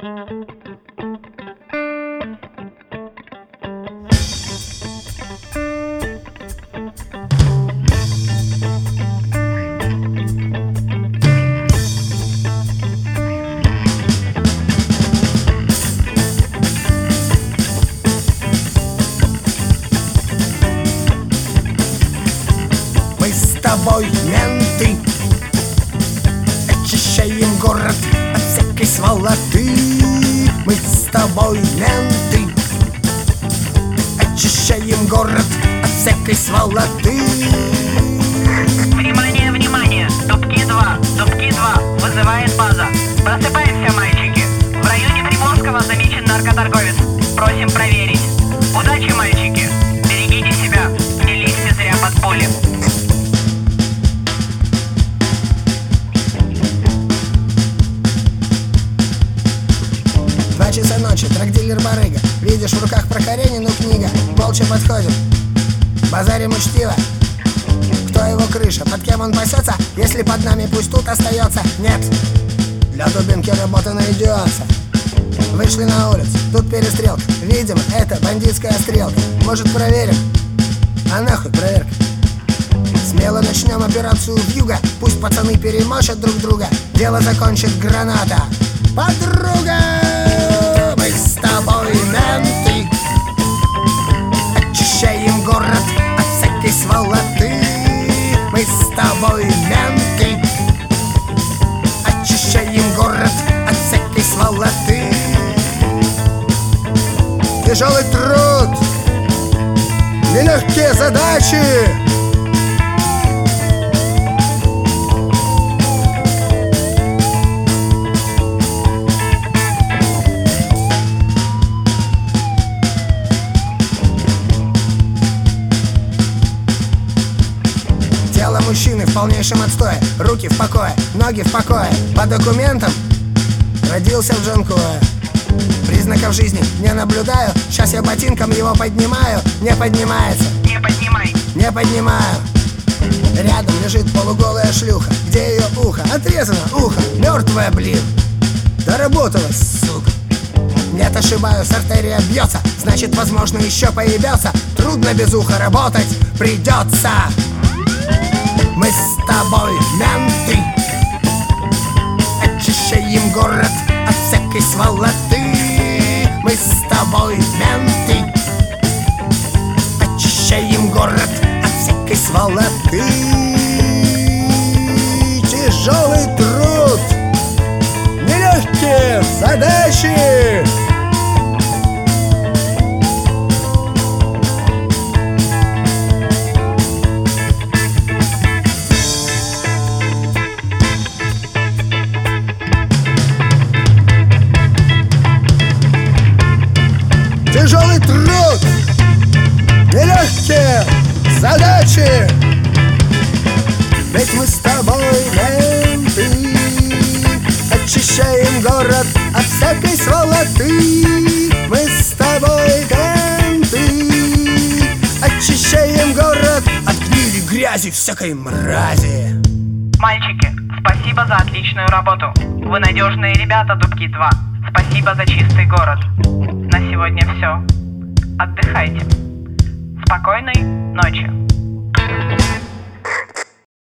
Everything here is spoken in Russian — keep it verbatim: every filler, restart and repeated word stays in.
тобой, менты, очищаем город от всякой сволоты. Мы с тобой, менты, очищаем город от всякой сволоты. Внимание, внимание! Дубки два, Дубки два, вызывает база. Просыпаемся, мальчики. В районе Приморского замечен наркоторговец. Просим проверить. Удачи, мальчики. Берегите себя. Не лезьте зря под пули. Два часа ночи, трак-дилер-барыга. Видишь, в руках про Каренину книга. Молча подходит, базарим учтиво. Кто его крыша, под кем он пасется? Если под нами, пусть тут остается. Нет, для дубинки работа найдется. Вышли на улицу, тут перестрелка. Видимо, это бандитская стрелка. Может, проверим? А нахуй проверка. Смело начнем операцию вьюга. Пусть пацаны перемочат друг друга. Дело закончит граната. Подруга! Мы с тобой, менты, очищаем город от всякой сволоты. Мы с тобой, менты, очищаем город от всякой сволоты. Тяжелый труд, нелегкие задачи. Тело мужчины в полнейшем отстое. Руки в покое, ноги в покое. По документам родился в Джанкое. Признаков жизни не наблюдаю. Сейчас я ботинком его поднимаю. Не поднимается. Не поднимай. Не поднимаю. Рядом лежит полуголая шлюха. Где ее ухо? Отрезано ухо. Мертвая, блин. Доработалась, сука. Нет, ошибаюсь, артерия бьется. Значит, возможно, еще появится. Трудно без уха работать придется. Мы с тобой, менты, очищаем город от всякой сволоты. Мы с тобой, менты, очищаем город от всякой сволоты. Тяжелый труд, нелегкие задачи. Тяжелый труд, нелегкие задачи. Ведь мы с тобой, менты, очищаем город от всякой сволоты. Мы с тобой, менты, очищаем город от гнили, грязи, всякой мрази. Мальчики, спасибо за отличную работу. Вы надежные ребята, Дубки два. Спасибо за чистый город. На сегодня все. Отдыхайте. Спокойной ночи.